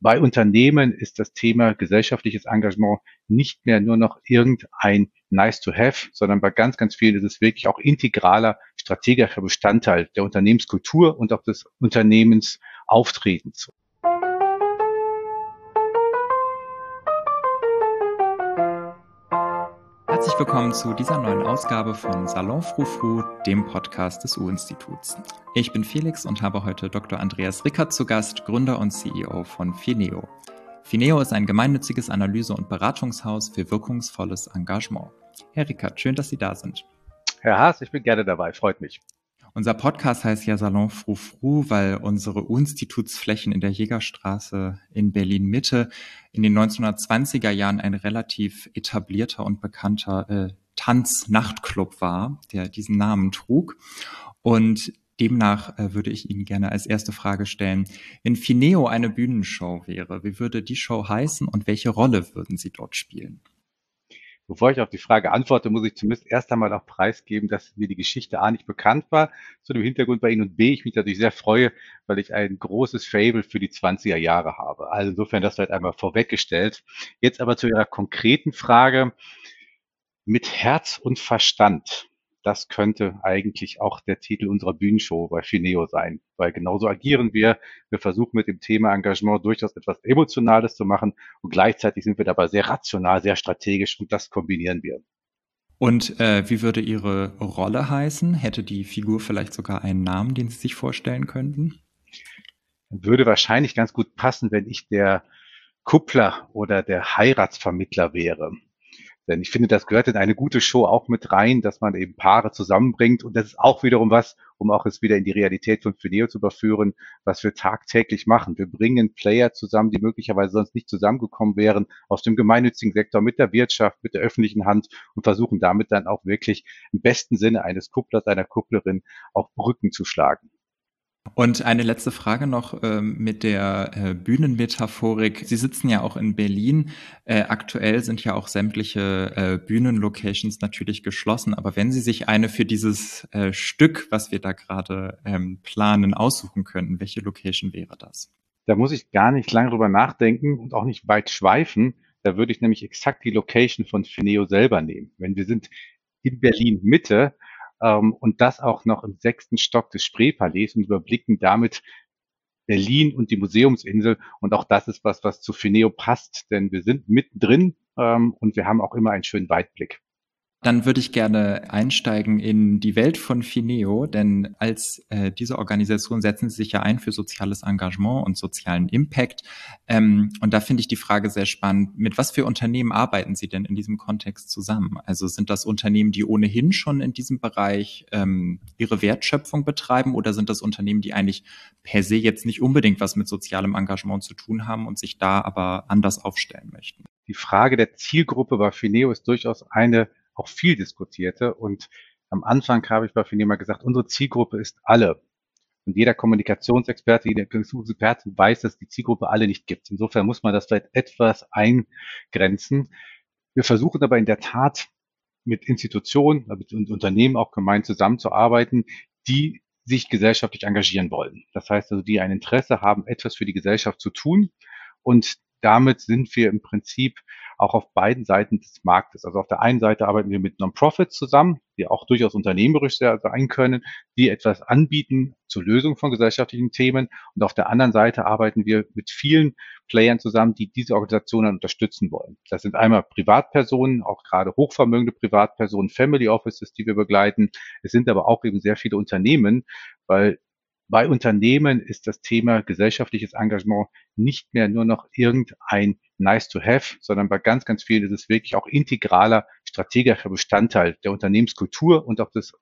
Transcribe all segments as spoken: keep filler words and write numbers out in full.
Bei Unternehmen ist das Thema gesellschaftliches Engagement nicht mehr nur noch irgendein nice to have, sondern bei ganz, ganz vielen ist es wirklich auch integraler strategischer Bestandteil der Unternehmenskultur und auch des Unternehmensauftretens. Herzlich willkommen zu dieser neuen Ausgabe von Salon Frou-Frou, dem Podcast des U-Instituts. Ich bin Felix und habe heute Doktor Andreas Rickert zu Gast, Gründer und C E O von Fineo. Fineo ist ein gemeinnütziges Analyse- und Beratungshaus für wirkungsvolles Engagement. Herr Rickert, schön, dass Sie da sind. Herr Haas, ich bin gerne dabei, freut mich. Unser Podcast heißt ja Salon Frou-Frou, weil unsere U-Institutsflächen in der Jägerstraße in Berlin-Mitte in den neunzehnhundertzwanziger Jahren ein relativ etablierter und bekannter äh, Tanz-Nachtclub war, der diesen Namen trug. Und demnach äh, würde ich Ihnen gerne als erste Frage stellen, wenn Fineo eine Bühnenshow wäre, wie würde die Show heißen und welche Rolle würden Sie dort spielen? Bevor ich auf die Frage antworte, muss ich zumindest erst einmal auch preisgeben, dass mir die Geschichte A nicht bekannt war, zu dem Hintergrund bei Ihnen, und B, ich mich natürlich sehr freue, weil ich ein großes Faible für die zwanziger Jahre habe. Also insofern das vielleicht einmal vorweggestellt. Jetzt aber zu Ihrer konkreten Frage. Mit Herz und Verstand. Das könnte eigentlich auch der Titel unserer Bühnenshow bei Fineo sein, weil genauso agieren wir. Wir versuchen mit dem Thema Engagement durchaus etwas Emotionales zu machen und gleichzeitig sind wir dabei sehr rational, sehr strategisch und das kombinieren wir. Und äh, wie würde Ihre Rolle heißen? Hätte die Figur vielleicht sogar einen Namen, den Sie sich vorstellen könnten? Würde wahrscheinlich ganz gut passen, wenn ich der Kuppler oder der Heiratsvermittler wäre. Denn ich finde, das gehört in eine gute Show auch mit rein, dass man eben Paare zusammenbringt. Und das ist auch wiederum was, um auch es wieder in die Realität von Fineo zu überführen, was wir tagtäglich machen. Wir bringen Player zusammen, die möglicherweise sonst nicht zusammengekommen wären, aus dem gemeinnützigen Sektor mit der Wirtschaft, mit der öffentlichen Hand und versuchen damit dann auch wirklich im besten Sinne eines Kupplers, einer Kupplerin auch Brücken zu schlagen. Und eine letzte Frage noch ähm, mit der äh, Bühnenmetaphorik. Sie sitzen ja auch in Berlin. Äh, aktuell sind ja auch sämtliche äh, Bühnenlocations natürlich geschlossen. Aber wenn Sie sich eine für dieses äh, Stück, was wir da gerade ähm, planen, aussuchen könnten, welche Location wäre das? Da muss ich gar nicht lange drüber nachdenken und auch nicht weit schweifen. Da würde ich nämlich exakt die Location von Fineo selber nehmen. Wenn wir sind in Berlin Mitte, ähm, und das auch noch im sechsten Stock des Spree-Palais und überblicken damit Berlin und die Museumsinsel. Und auch das ist was, was zu Fineo passt, denn wir sind mittendrin ähm, und wir haben auch immer einen schönen Weitblick. Dann würde ich gerne einsteigen in die Welt von Fineo, denn als äh, diese Organisation setzen sie sich ja ein für soziales Engagement und sozialen Impact. Ähm, und da finde ich die Frage sehr spannend. Mit was für Unternehmen arbeiten Sie denn in diesem Kontext zusammen? Also sind das Unternehmen, die ohnehin schon in diesem Bereich ähm, ihre Wertschöpfung betreiben, oder sind das Unternehmen, die eigentlich per se jetzt nicht unbedingt was mit sozialem Engagement zu tun haben und sich da aber anders aufstellen möchten? Die Frage der Zielgruppe bei Fineo ist durchaus eine auch viel diskutierte. Und am Anfang habe ich bei Fineo mal gesagt, unsere Zielgruppe ist alle. Und jeder Kommunikationsexperte, jeder Kommunikationsexperte weiß, dass die Zielgruppe alle nicht gibt. Insofern muss man das vielleicht etwas eingrenzen. Wir versuchen aber in der Tat mit Institutionen, mit Unternehmen auch gemein zusammenzuarbeiten, die sich gesellschaftlich engagieren wollen. Das heißt also, die ein Interesse haben, etwas für die Gesellschaft zu tun. Und damit sind wir im Prinzip auch auf beiden Seiten des Marktes. Also auf der einen Seite arbeiten wir mit Non-Profits zusammen, die auch durchaus unternehmerisch sein können, die etwas anbieten zur Lösung von gesellschaftlichen Themen. Und auf der anderen Seite arbeiten wir mit vielen Playern zusammen, die diese Organisationen unterstützen wollen. Das sind einmal Privatpersonen, auch gerade hochvermögende Privatpersonen, Family Offices, die wir begleiten. Es sind aber auch eben sehr viele Unternehmen, weil bei Unternehmen ist das Thema gesellschaftliches Engagement nicht mehr nur noch irgendein nice to have, sondern bei ganz, ganz vielen ist es wirklich auch integraler strategischer Bestandteil der Unternehmenskultur und auch des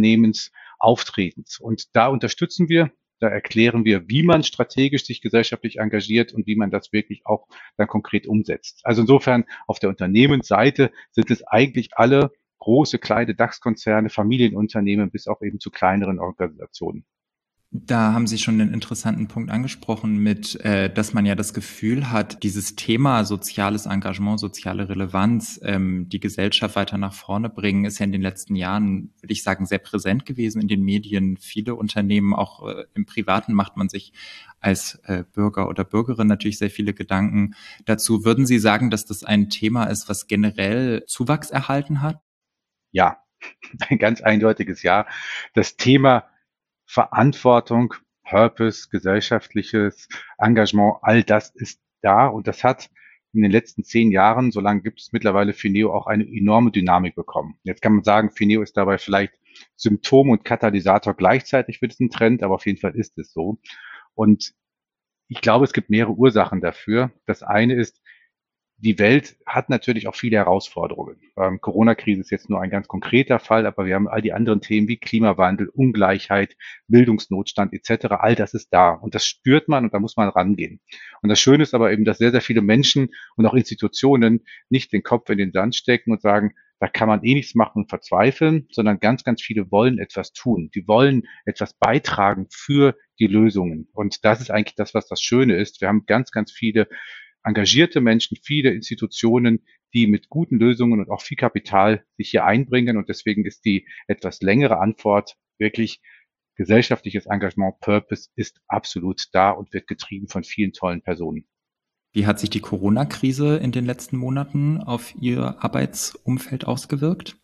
Unternehmensauftretens. Und da unterstützen wir, da erklären wir, wie man strategisch sich gesellschaftlich engagiert und wie man das wirklich auch dann konkret umsetzt. Also insofern auf der Unternehmensseite sind es eigentlich alle große, kleine DAX-Konzerne, Familienunternehmen bis auch eben zu kleineren Organisationen. Da haben Sie schon einen interessanten Punkt angesprochen mit, äh, dass man ja das Gefühl hat, dieses Thema soziales Engagement, soziale Relevanz, ähm, die Gesellschaft weiter nach vorne bringen, ist ja in den letzten Jahren, würde ich sagen, sehr präsent gewesen in den Medien. Viele Unternehmen, auch äh, im Privaten, macht man sich als äh, Bürger oder Bürgerin natürlich sehr viele Gedanken dazu. Würden Sie sagen, dass das ein Thema ist, was generell Zuwachs erhalten hat? Ja, ein ganz eindeutiges Ja. Das Thema Verantwortung, Purpose, gesellschaftliches Engagement, all das ist da und das hat in den letzten zehn Jahren, so lange gibt es mittlerweile Fineo, auch eine enorme Dynamik bekommen. Jetzt kann man sagen, Fineo ist dabei vielleicht Symptom und Katalysator gleichzeitig für diesen Trend, aber auf jeden Fall ist es so. Und ich glaube, es gibt mehrere Ursachen dafür. Das eine ist, die Welt hat natürlich auch viele Herausforderungen. Ähm, Corona-Krise ist jetzt nur ein ganz konkreter Fall, aber wir haben all die anderen Themen wie Klimawandel, Ungleichheit, Bildungsnotstand et cetera. All das ist da und das spürt man und da muss man rangehen. Und das Schöne ist aber eben, dass sehr, sehr viele Menschen und auch Institutionen nicht den Kopf in den Sand stecken und sagen, da kann man eh nichts machen und verzweifeln, sondern ganz, ganz viele wollen etwas tun. Die wollen etwas beitragen für die Lösungen. Und das ist eigentlich das, was das Schöne ist. Wir haben ganz, ganz viele engagierte Menschen, viele Institutionen, die mit guten Lösungen und auch viel Kapital sich hier einbringen. Und deswegen ist die etwas längere Antwort wirklich gesellschaftliches Engagement, Purpose ist absolut da und wird getrieben von vielen tollen Personen. Wie hat sich die Corona-Krise in den letzten Monaten auf Ihr Arbeitsumfeld ausgewirkt?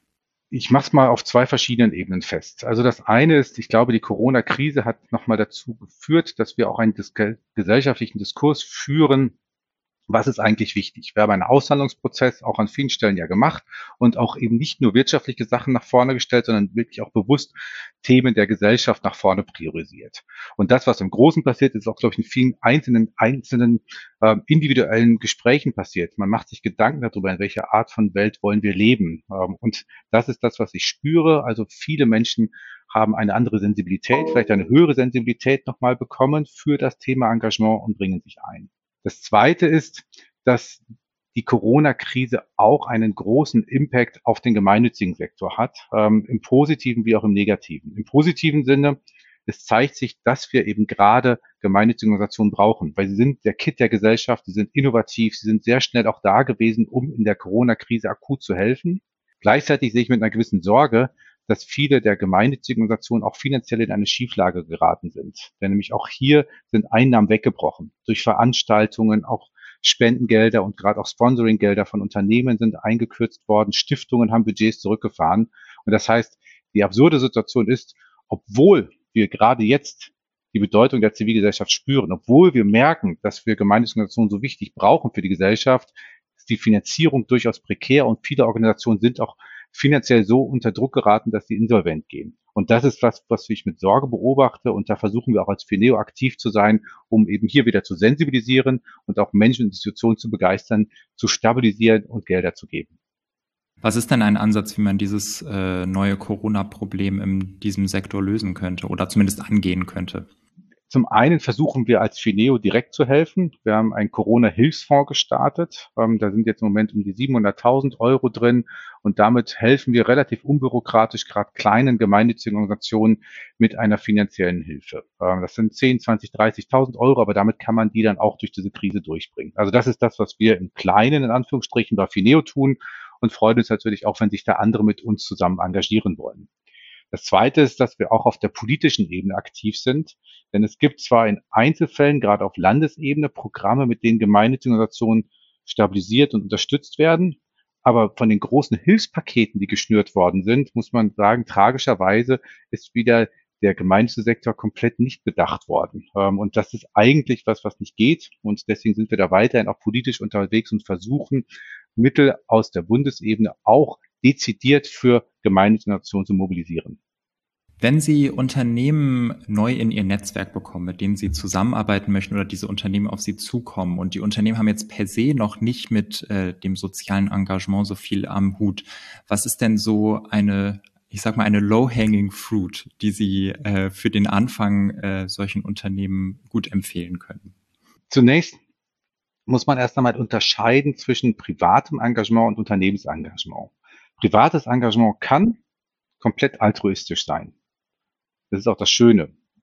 Ich mache es mal auf zwei verschiedenen Ebenen fest. Also das eine ist, ich glaube, die Corona-Krise hat nochmal dazu geführt, dass wir auch einen dis gesellschaftlichen Diskurs führen, was ist eigentlich wichtig? Wir haben einen Aushandlungsprozess auch an vielen Stellen ja gemacht und auch eben nicht nur wirtschaftliche Sachen nach vorne gestellt, sondern wirklich auch bewusst Themen der Gesellschaft nach vorne priorisiert. Und das, was im Großen passiert, ist auch, glaube ich, in vielen einzelnen, einzelnen äh, individuellen Gesprächen passiert. Man macht sich Gedanken darüber, in welcher Art von Welt wollen wir leben. Ähm, und das ist das, was ich spüre. Also viele Menschen haben eine andere Sensibilität, vielleicht eine höhere Sensibilität nochmal bekommen für das Thema Engagement und bringen sich ein. Das Zweite ist, dass die Corona-Krise auch einen großen Impact auf den gemeinnützigen Sektor hat, ähm, im positiven wie auch im negativen. Im positiven Sinne, es zeigt sich, dass wir eben gerade gemeinnützige Organisationen brauchen, weil sie sind der Kit der Gesellschaft, sie sind innovativ, sie sind sehr schnell auch da gewesen, um in der Corona-Krise akut zu helfen. Gleichzeitig sehe ich mit einer gewissen Sorge, dass viele der gemeinnützigen Organisationen auch finanziell in eine Schieflage geraten sind. Denn nämlich auch hier sind Einnahmen weggebrochen. Durch Veranstaltungen, auch Spendengelder und gerade auch Sponsoringgelder von Unternehmen sind eingekürzt worden. Stiftungen haben Budgets zurückgefahren. Und das heißt, die absurde Situation ist, obwohl wir gerade jetzt die Bedeutung der Zivilgesellschaft spüren, obwohl wir merken, dass wir gemeinnützige Organisationen so wichtig brauchen für die Gesellschaft, ist die Finanzierung durchaus prekär und viele Organisationen sind auch finanziell so unter Druck geraten, dass sie insolvent gehen. Und das ist was, was ich mit Sorge beobachte. Und da versuchen wir auch als Fineo aktiv zu sein, um eben hier wieder zu sensibilisieren und auch Menschen und Institutionen zu begeistern, zu stabilisieren und Gelder zu geben. Was ist denn ein Ansatz, wie man dieses äh, neue Corona-Problem in diesem Sektor lösen könnte oder zumindest angehen könnte? Zum einen versuchen wir als Fineo direkt zu helfen. Wir haben einen Corona-Hilfsfonds gestartet. Ähm, da sind jetzt im Moment um die siebenhunderttausend Euro drin und damit helfen wir relativ unbürokratisch gerade kleinen gemeinnützigen Organisationen mit einer finanziellen Hilfe. Ähm, das sind zehn, zwanzig, dreißigtausend Euro, aber damit kann man die dann auch durch diese Krise durchbringen. Also das ist das, was wir im Kleinen in Anführungsstrichen bei Fineo tun und freuen uns natürlich auch, wenn sich da andere mit uns zusammen engagieren wollen. Das Zweite ist, dass wir auch auf der politischen Ebene aktiv sind, denn es gibt zwar in Einzelfällen, gerade auf Landesebene, Programme, mit denen gemeinnützige Organisationen stabilisiert und unterstützt werden, aber von den großen Hilfspaketen, die geschnürt worden sind, muss man sagen, tragischerweise ist wieder der gemeinnützige Sektor komplett nicht bedacht worden. Und das ist eigentlich was, was nicht geht. Und deswegen sind wir da weiterhin auch politisch unterwegs und versuchen, Mittel aus der Bundesebene auch dezidiert für gemeinnützige Organisationen zu mobilisieren. Wenn Sie Unternehmen neu in Ihr Netzwerk bekommen, mit denen Sie zusammenarbeiten möchten oder diese Unternehmen auf Sie zukommen und die Unternehmen haben jetzt per se noch nicht mit äh, dem sozialen Engagement so viel am Hut, was ist denn so eine, ich sag mal, eine low-hanging fruit, die Sie äh, für den Anfang äh, solchen Unternehmen gut empfehlen können? Zunächst muss man erst einmal unterscheiden zwischen privatem Engagement und Unternehmensengagement. Privates Engagement kann komplett altruistisch sein. Das ist auch das Schöne.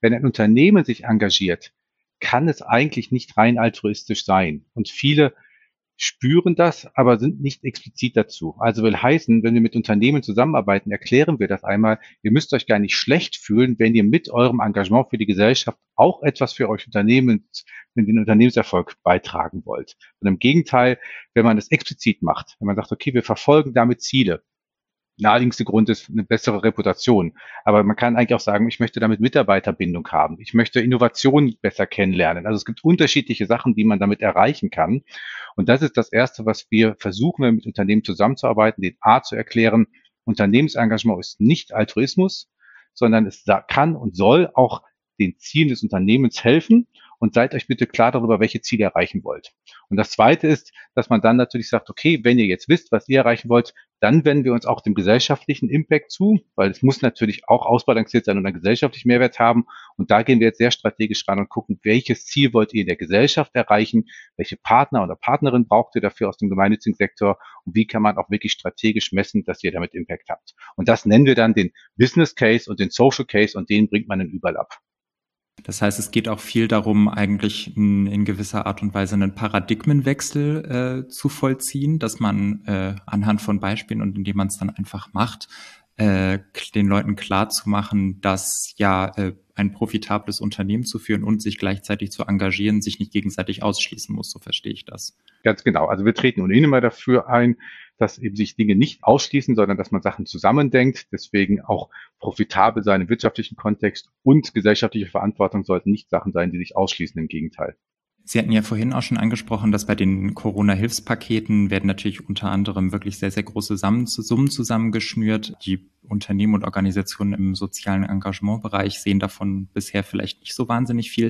wenn ein Unternehmen sich engagiert, kann es eigentlich nicht rein altruistisch sein. Und viele spüren das, aber sind nicht explizit dazu. Also will heißen, wenn wir mit Unternehmen zusammenarbeiten, erklären wir das einmal. Ihr müsst euch gar nicht schlecht fühlen, wenn ihr mit eurem Engagement für die Gesellschaft auch etwas für euch Unternehmen, in den Unternehmenserfolg beitragen wollt. Und im Gegenteil, wenn man es explizit macht, wenn man sagt, okay, wir verfolgen damit Ziele, naheliegendste Grund ist eine bessere Reputation. Aber man kann eigentlich auch sagen, ich möchte damit Mitarbeiterbindung haben. Ich möchte Innovationen besser kennenlernen. Also es gibt unterschiedliche Sachen, die man damit erreichen kann. Und das ist das Erste, was wir versuchen, wenn wir mit Unternehmen zusammenzuarbeiten, den A zu erklären, Unternehmensengagement ist nicht Altruismus, sondern es kann und soll auch den Zielen des Unternehmens helfen. Und seid euch bitte klar darüber, welche Ziele ihr erreichen wollt. Und das Zweite ist, dass man dann natürlich sagt, okay, wenn ihr jetzt wisst, was ihr erreichen wollt, dann wenden wir uns auch dem gesellschaftlichen Impact zu, weil es muss natürlich auch ausbalanciert sein und einen gesellschaftlichen Mehrwert haben. Und da gehen wir jetzt sehr strategisch ran und gucken, welches Ziel wollt ihr in der Gesellschaft erreichen, welche Partner oder Partnerin braucht ihr dafür aus dem gemeinnützigen Sektor und wie kann man auch wirklich strategisch messen, dass ihr damit Impact habt. Und das nennen wir dann den Business Case und den Social Case und den bringt man dann überall ab. Das heißt, es geht auch viel darum, eigentlich in, in gewisser Art und Weise einen Paradigmenwechsel äh, zu vollziehen, dass man äh, anhand von Beispielen und indem man es dann einfach macht, äh, den Leuten klar zu machen, dass ja äh, ein profitables Unternehmen zu führen und sich gleichzeitig zu engagieren, sich nicht gegenseitig ausschließen muss. So verstehe ich das. Ganz genau. Also wir treten ohnehin immer dafür ein, dass eben sich Dinge nicht ausschließen, sondern dass man Sachen zusammendenkt. Deswegen auch profitabel sein im wirtschaftlichen Kontext und gesellschaftliche Verantwortung sollten nicht Sachen sein, die sich ausschließen. Im Gegenteil. Sie hatten ja vorhin auch schon angesprochen, dass bei den Corona-Hilfspaketen werden natürlich unter anderem wirklich sehr, sehr große Summen zusammengeschnürt. Die Unternehmen und Organisationen im sozialen Engagementbereich sehen davon bisher vielleicht nicht so wahnsinnig viel.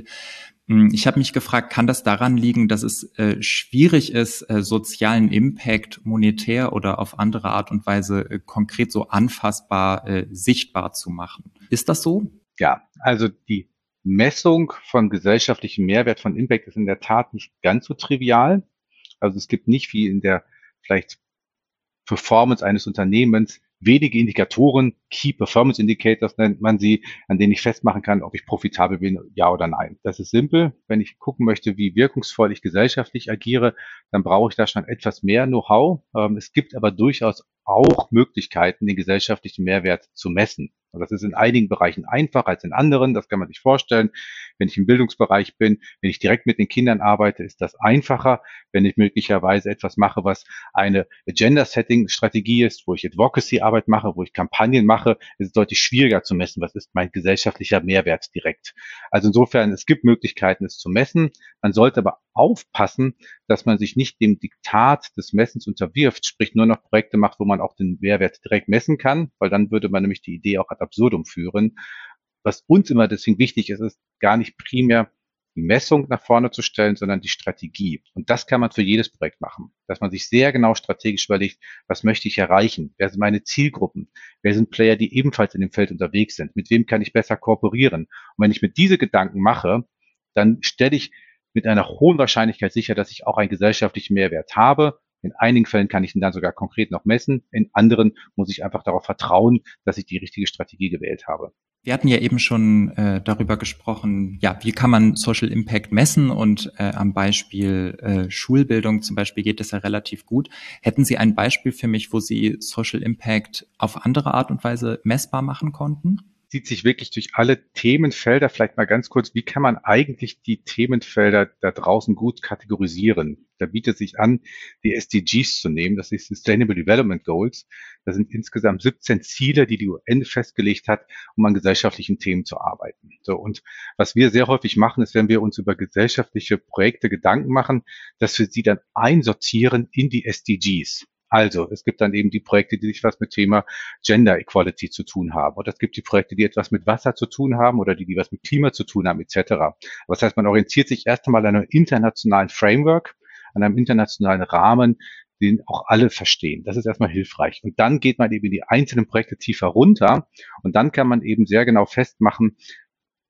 Ich habe mich gefragt, kann das daran liegen, dass es äh, schwierig ist, äh, sozialen Impact monetär oder auf andere Art und Weise äh, konkret so anfassbar äh, sichtbar zu machen? Ist das so? Ja, also die Messung von gesellschaftlichem Mehrwert von Impact ist in der Tat nicht ganz so trivial. Also es gibt nicht wie in der vielleicht Performance eines Unternehmens wenige Indikatoren, Key Performance Indicators nennt man sie, an denen ich festmachen kann, ob ich profitabel bin, ja oder nein. Das ist simpel. Wenn ich gucken möchte, wie wirkungsvoll ich gesellschaftlich agiere, dann brauche ich da schon etwas mehr Know-how. Es gibt aber durchaus auch Möglichkeiten, den gesellschaftlichen Mehrwert zu messen. Und das ist in einigen Bereichen einfacher als in anderen. Das kann man sich vorstellen. Wenn ich im Bildungsbereich bin, wenn ich direkt mit den Kindern arbeite, ist das einfacher. Wenn ich möglicherweise etwas mache, was eine Agenda-Setting-Strategie ist, wo ich Advocacy-Arbeit mache, wo ich Kampagnen mache, ist es deutlich schwieriger zu messen. Was ist mein gesellschaftlicher Mehrwert direkt? Also insofern, es gibt Möglichkeiten, es zu messen. Man sollte aber aufpassen, dass man sich nicht dem Diktat des Messens unterwirft, sprich nur noch Projekte macht, wo man auch den Mehrwert direkt messen kann, weil dann würde man nämlich die Idee auch ad absurdum führen. Was uns immer deswegen wichtig ist, ist gar nicht primär die Messung nach vorne zu stellen, sondern die Strategie. Und das kann man für jedes Projekt machen, dass man sich sehr genau strategisch überlegt, was möchte ich erreichen? Wer sind meine Zielgruppen? Wer sind Player, die ebenfalls in dem Feld unterwegs sind? Mit wem kann ich besser kooperieren? Und wenn ich mir diese Gedanken mache, dann stelle ich mit einer hohen Wahrscheinlichkeit sicher, dass ich auch einen gesellschaftlichen Mehrwert habe. In einigen Fällen kann ich ihn dann sogar konkret noch messen. In anderen muss ich einfach darauf vertrauen, dass ich die richtige Strategie gewählt habe. Wir hatten ja eben schon äh, darüber gesprochen, ja, wie kann man Social Impact messen und äh, am Beispiel äh, Schulbildung zum Beispiel geht das ja relativ gut. Hätten Sie ein Beispiel für mich, wo Sie Social Impact auf andere Art und Weise messbar machen konnten? Zieht sich wirklich durch alle Themenfelder. Vielleicht mal ganz kurz, wie kann man eigentlich die Themenfelder da draußen gut kategorisieren? Da bietet sich an, die S D Gs zu nehmen, das ist Sustainable Development Goals. Das sind insgesamt siebzehn Ziele, die die U N festgelegt hat, um an gesellschaftlichen Themen zu arbeiten. So, und was wir sehr häufig machen, ist, wenn wir uns über gesellschaftliche Projekte Gedanken machen, dass wir sie dann einsortieren in die S D Gs. Also, es gibt dann eben die Projekte, die sich was mit Thema Gender Equality zu tun haben. Oder es gibt die Projekte, die etwas mit Wasser zu tun haben oder die, die was mit Klima zu tun haben, et cetera. Aber das heißt, man orientiert sich erst einmal an einem internationalen Framework, an einem internationalen Rahmen, den auch alle verstehen. Das ist erstmal hilfreich. Und dann geht man eben in die einzelnen Projekte tiefer runter und dann kann man eben sehr genau festmachen,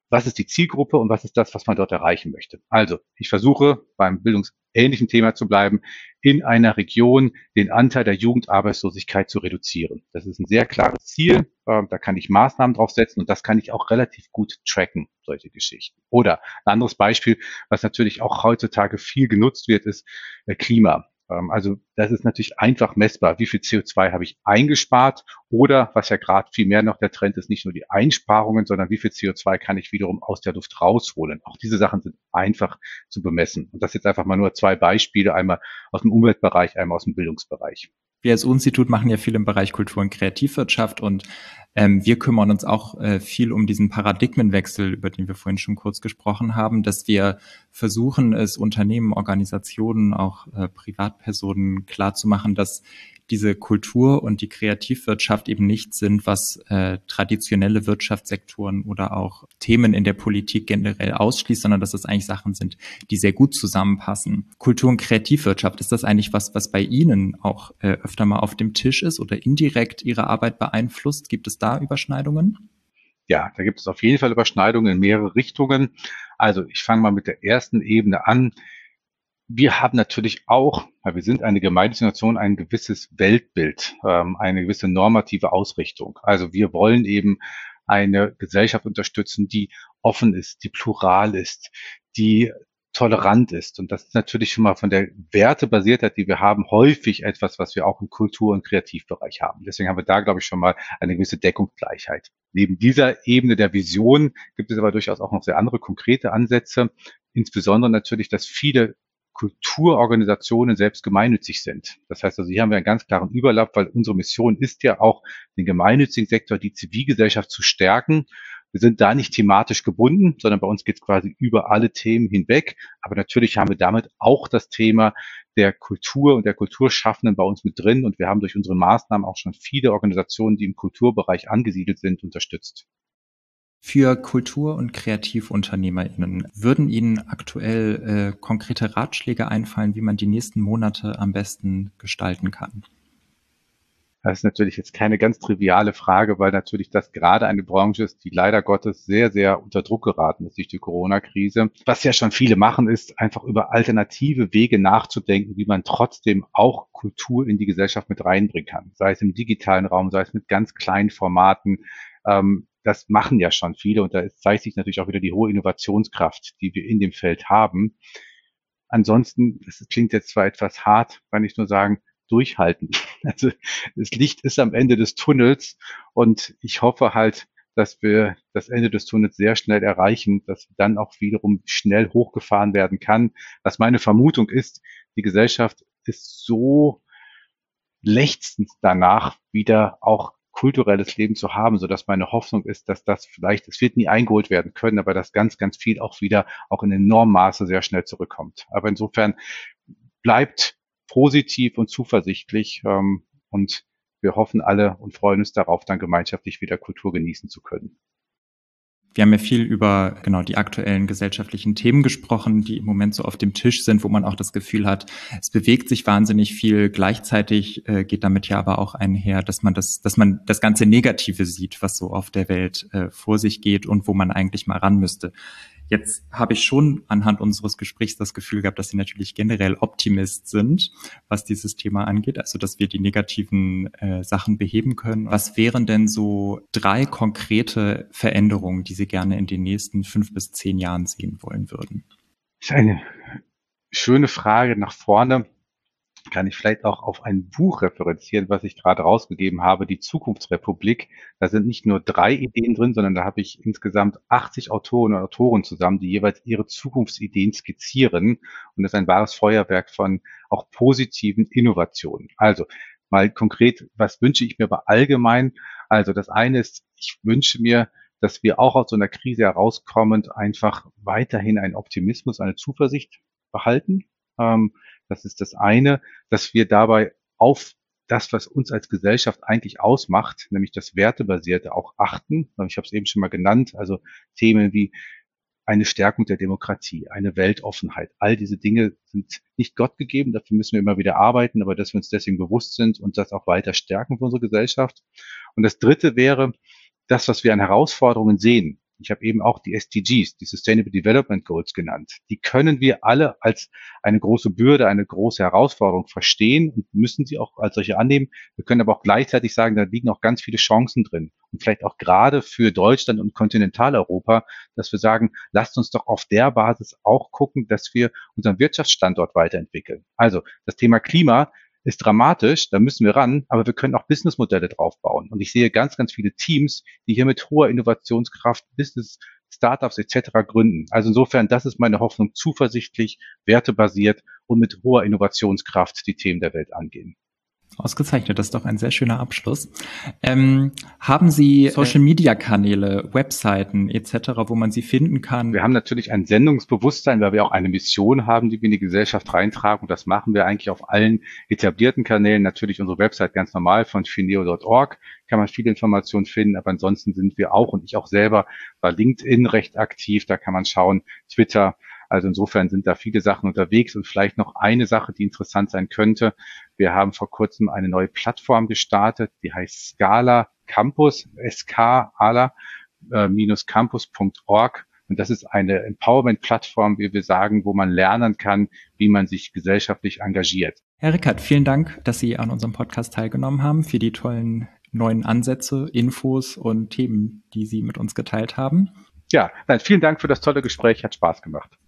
was ist die Zielgruppe und was ist das, was man dort erreichen möchte. Also ich versuche beim bildungsähnlichen Thema zu bleiben, in einer Region den Anteil der Jugendarbeitslosigkeit zu reduzieren. Das ist ein sehr klares Ziel. Ähm, da kann ich Maßnahmen draufsetzen und das kann ich auch relativ gut tracken, solche Geschichten. Oder ein anderes Beispiel, was natürlich auch heutzutage viel genutzt wird, ist äh, Klima. Ähm, also das ist natürlich einfach messbar. Wie viel C O zwei habe ich eingespart? Oder was ja gerade viel mehr noch der Trend ist, nicht nur die Einsparungen, sondern wie viel C O zwei kann ich wiederum aus der Luft rausholen? Auch diese Sachen sind einfach zu bemessen. Und das jetzt einfach mal nur zwei Beispiele, einmal aus dem Umweltbereich, einmal aus dem Bildungsbereich. Wir als U-Institut machen ja viel im Bereich Kultur- und Kreativwirtschaft und ähm, wir kümmern uns auch äh, viel um diesen Paradigmenwechsel, über den wir vorhin schon kurz gesprochen haben, dass wir versuchen, es Unternehmen, Organisationen, auch äh, Privatpersonen klarzumachen, dass diese Kultur und die Kreativwirtschaft eben nicht sind, was äh, traditionelle Wirtschaftssektoren oder auch Themen in der Politik generell ausschließt, sondern dass das eigentlich Sachen sind, die sehr gut zusammenpassen. Kultur- und Kreativwirtschaft, ist das eigentlich was, was bei Ihnen auch äh, öfter mal auf dem Tisch ist oder indirekt Ihre Arbeit beeinflusst? Gibt es da Überschneidungen? Ja, da gibt es auf jeden Fall Überschneidungen in mehrere Richtungen. Also ich fange mal mit der ersten Ebene an. Wir haben natürlich auch, weil wir sind eine Gemeinnützige, ein gewisses Weltbild, ähm, eine gewisse normative Ausrichtung. Also wir wollen eben eine Gesellschaft unterstützen, die offen ist, die plural ist, die tolerant ist. Und das ist natürlich schon mal von der Wertebasiertheit, die wir haben, häufig etwas, was wir auch im Kultur- und Kreativbereich haben. Deswegen haben wir da, glaube ich, schon mal eine gewisse Deckungsgleichheit. Neben dieser Ebene der Vision gibt es aber durchaus auch noch sehr andere konkrete Ansätze. Insbesondere natürlich, dass viele Kulturorganisationen selbst gemeinnützig sind. Das heißt also, hier haben wir einen ganz klaren Überlapp, weil unsere Mission ist ja auch, den gemeinnützigen Sektor, die Zivilgesellschaft zu stärken. Wir sind da nicht thematisch gebunden, sondern bei uns geht es quasi über alle Themen hinweg. Aber natürlich haben wir damit auch das Thema der Kultur und der Kulturschaffenden bei uns mit drin. Und wir haben durch unsere Maßnahmen auch schon viele Organisationen, die im Kulturbereich angesiedelt sind, unterstützt. Für Kultur- und KreativunternehmerInnen, würden Ihnen aktuell äh, konkrete Ratschläge einfallen, wie man die nächsten Monate am besten gestalten kann? Das ist natürlich jetzt keine ganz triviale Frage, weil natürlich das gerade eine Branche ist, die leider Gottes sehr, sehr unter Druck geraten ist durch die Corona-Krise. Was ja schon viele machen, ist einfach über alternative Wege nachzudenken, wie man trotzdem auch Kultur in die Gesellschaft mit reinbringen kann. Sei es im digitalen Raum, sei es mit ganz kleinen Formaten. Ähm, das machen ja schon viele und da zeigt sich natürlich auch wieder die hohe Innovationskraft, die wir in dem Feld haben. Ansonsten, das klingt jetzt zwar etwas hart, kann ich nur sagen, durchhalten. Also das Licht ist am Ende des Tunnels und ich hoffe halt, dass wir das Ende des Tunnels sehr schnell erreichen, dass dann auch wiederum schnell hochgefahren werden kann. Was meine Vermutung ist, die Gesellschaft ist so lechzend danach, wieder auch kulturelles Leben zu haben, so dass meine Hoffnung ist, dass das vielleicht, es wird nie eingeholt werden können, aber dass ganz, ganz viel auch wieder auch in enormem Maße sehr schnell zurückkommt. Aber insofern bleibt positiv und zuversichtlich ähm, und wir hoffen alle und freuen uns darauf, dann gemeinschaftlich wieder Kultur genießen zu können. Wir haben ja viel über genau die aktuellen gesellschaftlichen Themen gesprochen, die im Moment so auf dem Tisch sind, wo man auch das Gefühl hat, es bewegt sich wahnsinnig viel. Gleichzeitig äh, geht damit ja aber auch einher, dass man das, dass man das ganze Negative sieht, was so auf der Welt äh, vor sich geht und wo man eigentlich mal ran müsste. Jetzt habe ich schon anhand unseres Gesprächs das Gefühl gehabt, dass Sie natürlich generell Optimist sind, was dieses Thema angeht, also dass wir die negativen äh, Sachen beheben können. Was wären denn so drei konkrete Veränderungen, die Sie gerne in den nächsten fünf bis zehn Jahren sehen wollen würden? Das ist eine schöne Frage nach vorne. Kann ich vielleicht auch auf ein Buch referenzieren, was ich gerade rausgegeben habe, die Zukunftsrepublik. Da sind nicht nur drei Ideen drin, sondern da habe ich insgesamt achtzig Autoren und Autoren zusammen, die jeweils ihre Zukunftsideen skizzieren. Und das ist ein wahres Feuerwerk von auch positiven Innovationen. Also mal konkret, was wünsche ich mir aber allgemein? Also das eine ist, ich wünsche mir, dass wir auch aus so einer Krise herauskommend einfach weiterhin einen Optimismus, eine Zuversicht behalten. Ähm, das ist das eine, dass wir dabei auf das, was uns als Gesellschaft eigentlich ausmacht, nämlich das Wertebasierte, auch achten. Ich habe es eben schon mal genannt, also Themen wie eine Stärkung der Demokratie, eine Weltoffenheit. All diese Dinge sind nicht Gott gegeben, dafür müssen wir immer wieder arbeiten, aber dass wir uns deswegen bewusst sind und das auch weiter stärken für unsere Gesellschaft. Und das Dritte wäre, das, was wir an Herausforderungen sehen, Ich habe eben auch die S D Gs, die Sustainable Development Goals genannt. Die können wir alle als eine große Bürde, eine große Herausforderung verstehen und müssen sie auch als solche annehmen. Wir können aber auch gleichzeitig sagen, da liegen auch ganz viele Chancen drin. Und vielleicht auch gerade für Deutschland und Kontinentaleuropa, dass wir sagen, lasst uns doch auf der Basis auch gucken, dass wir unseren Wirtschaftsstandort weiterentwickeln. Also das Thema Klima ist dramatisch, da müssen wir ran, aber wir können auch Businessmodelle draufbauen. Und ich sehe ganz, ganz viele Teams, die hier mit hoher Innovationskraft Business, Startups et cetera gründen. Also insofern, das ist meine Hoffnung, zuversichtlich, wertebasiert und mit hoher Innovationskraft die Themen der Welt angehen. Ausgezeichnet, das ist doch ein sehr schöner Abschluss. Ähm, haben Sie Social-Media-Kanäle, Webseiten et cetera, wo man Sie finden kann? Wir haben natürlich ein Sendungsbewusstsein, weil wir auch eine Mission haben, die wir in die Gesellschaft reintragen. Und das machen wir eigentlich auf allen etablierten Kanälen. Natürlich unsere Website ganz normal von fineo Punkt org kann man viele Informationen finden. Aber ansonsten sind wir auch, und ich auch selber, bei LinkedIn recht aktiv. Da kann man schauen, Twitter. Also insofern sind da viele Sachen unterwegs und vielleicht noch eine Sache, die interessant sein könnte. Wir haben vor kurzem eine neue Plattform gestartet, die heißt Scala Campus, S K A L A minus campus Punkt org. Und das ist eine Empowerment-Plattform, wie wir sagen, wo man lernen kann, wie man sich gesellschaftlich engagiert. Herr Rickert, vielen Dank, dass Sie an unserem Podcast teilgenommen haben, für die tollen neuen Ansätze, Infos und Themen, die Sie mit uns geteilt haben. Ja, nein, vielen Dank für das tolle Gespräch, hat Spaß gemacht.